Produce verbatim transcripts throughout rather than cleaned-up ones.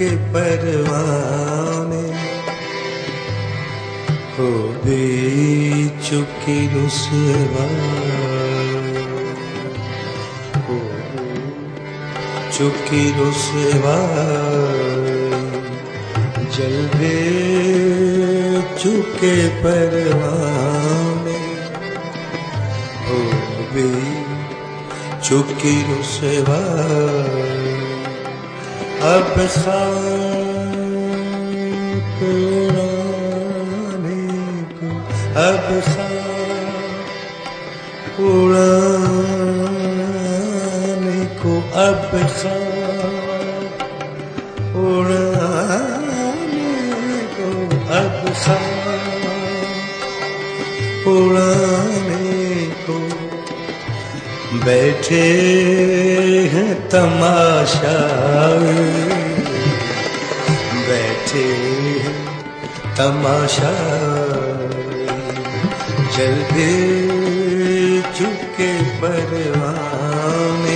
चुके परवाने, हो भी चुकी रुसवा, हो चुकी रुसवा, जल भी चुके परवाने, हो भी चुकी रुसवा। अब खाक उड़ाने को, अब खाक उड़ाने को, अब खाक उड़ाने को, अब खाक उड़ाने को, बैठे हैं तमाशा, बैठे हैं तमाशा, जल भी चुके परवाने।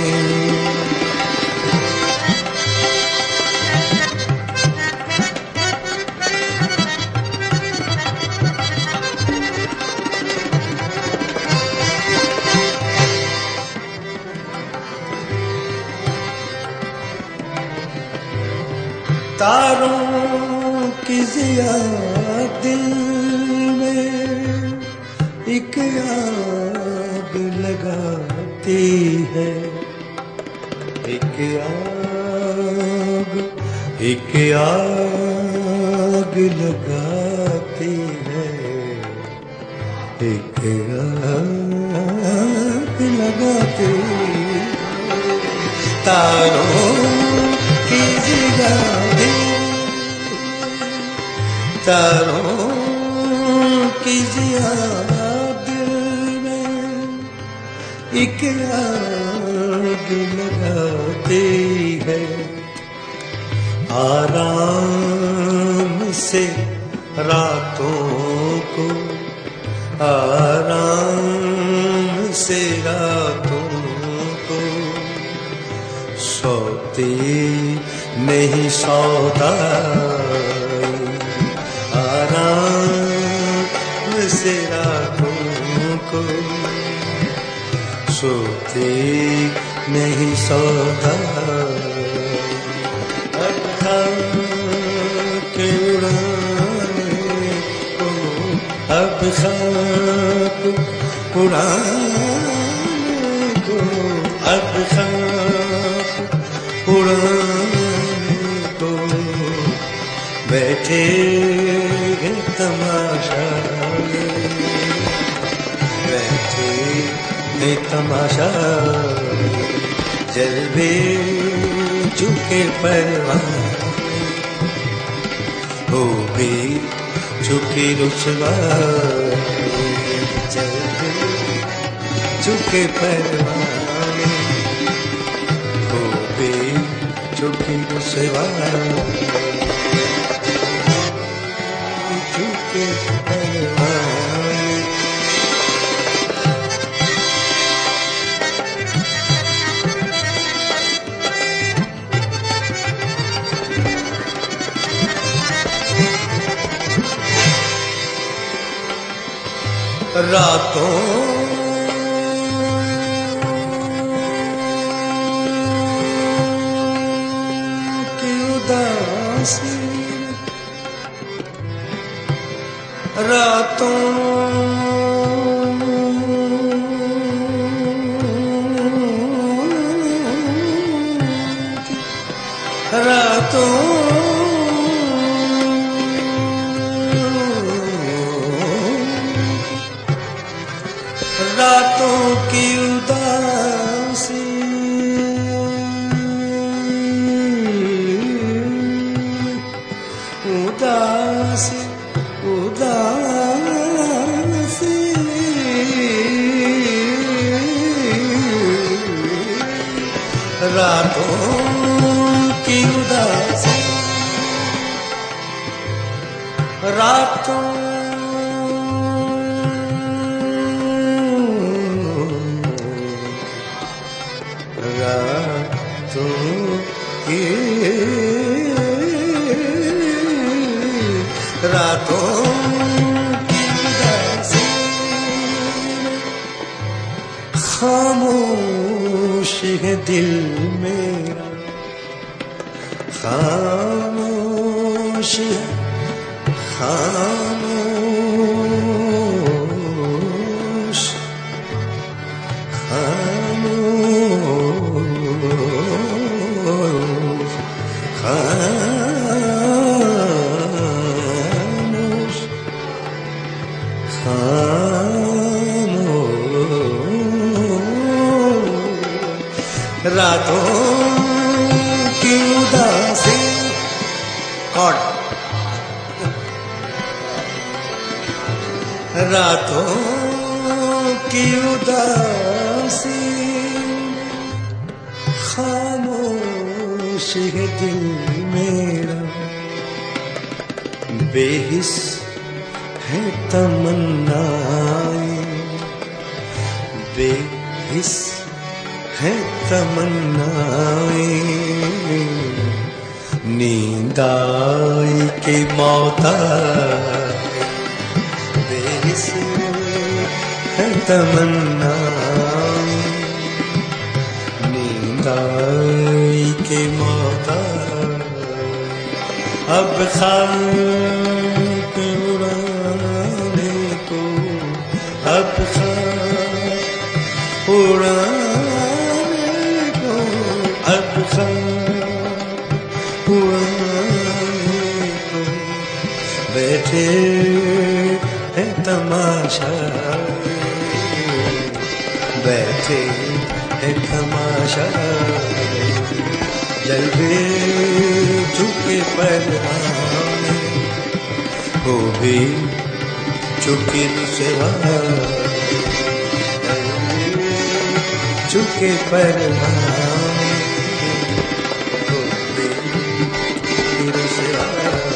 तारों की ज़िया दिल में एक आग लगाती है, एक आग, एक आग लगाती है, एक आग लगाती है। तारों की ज़िया तारों की ज़िया दिल में एक आग लगाती है, आराम से रातों को, आराम से रातों को, सोती नहीं सौदा, आराम से रातों को, सोते नहीं सौदा। अब खाक उड़ाने को, अब खाक उड़ाने को, अब खाक उड़ाने को, बैठे तमाशा, बैठे ने तमाशा, जल भी चुके परवाने, हो भी चुकी रुसवा, जल भी चुके परवाने, हो भी चुकी रुसवा। रातों की उदासी, रातों रातों रातों की उदासी, उदासी, उदासी, रातों की उदासी, रातों रातों की है दिल मेरा, खामोश है खामोश खामोश खामोश खामोश रातों की उदासी कौन रातों की उदासी खामोश है दिल मेरा, बेहिस है तमन्नाएं, बेहिस है तमन्नाएं, नींद आई के मौत आए, बेहिस है तमन्नाएं, नींद आई के मौत आए, अब खाक उड़ाने को, अब खाक उड़ाने को, अब खाक उड़ाने को बैठे है तमाशा, बैठे है तमाशा, जलवे झुके परवाने, हो भी चुके रुसवा, झुके परवाने, हो भी चुके रुसवा,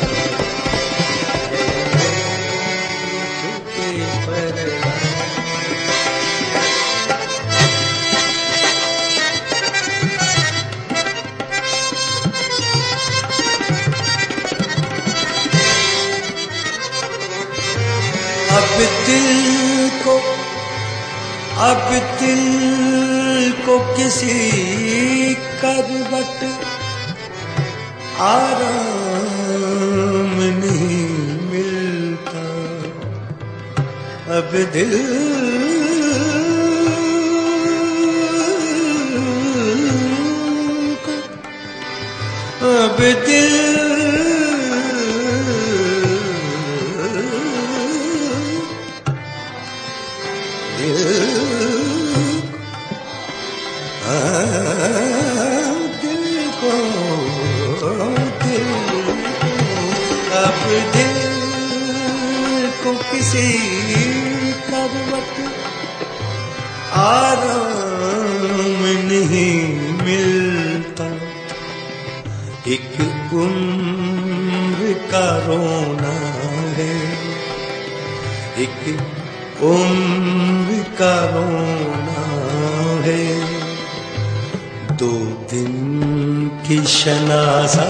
झुके परवाने। अब दिल को, अब दिल को किसी करवट आराम नहीं मिलता, अब दिल को, अब दिल दिल को, दिल अब दिल को किसी करवट आराम नहीं मिलता, एक उम्र का रोना है, एक उम्र का रोना है, दो दिन की शनासा,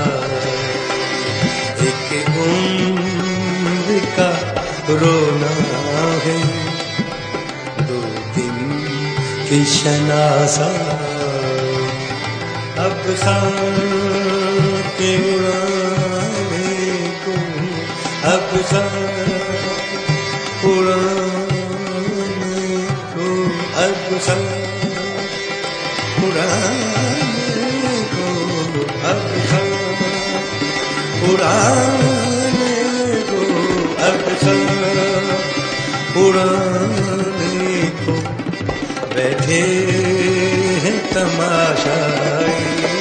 एक उम्र का रोना है, दो दिन की शनासा, अब खाक उड़ाने को, अब खाक उड़ाने को, अब खाक उड़ाने को, अब खाक उड़ाने को, अब खाक उड़ाने को बैठे हैं तमाशाई,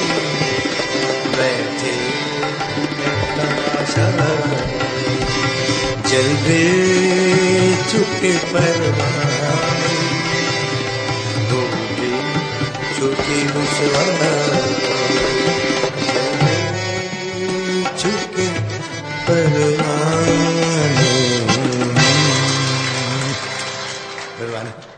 बैठे हैं तमाशाई, जलवे चुके परवाने, दो दिन चुके रुसवा, जलवे चुके परवाने।